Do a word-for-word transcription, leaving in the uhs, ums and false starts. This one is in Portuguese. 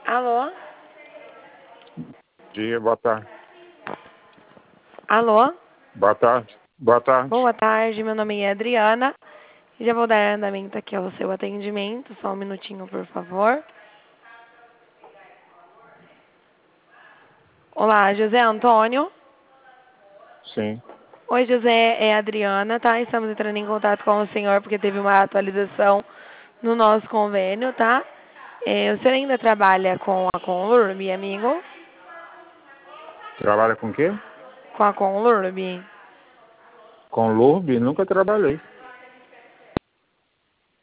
Alô? Dia, boa tarde. Alô? Boa tarde. Boa tarde. Boa tarde, meu nome é Adriana. Já vou dar andamento aqui ao seu atendimento. Só um minutinho, por favor. Olá, José Antônio. Sim. Oi, José, é a Adriana, tá? Estamos entrando em contato com o senhor porque teve uma atualização no nosso convênio, tá? É, o senhor ainda trabalha com a Conlurb, amigo? Trabalha com o quê? Com a Conlurb? Com Lurb? Nunca trabalhei.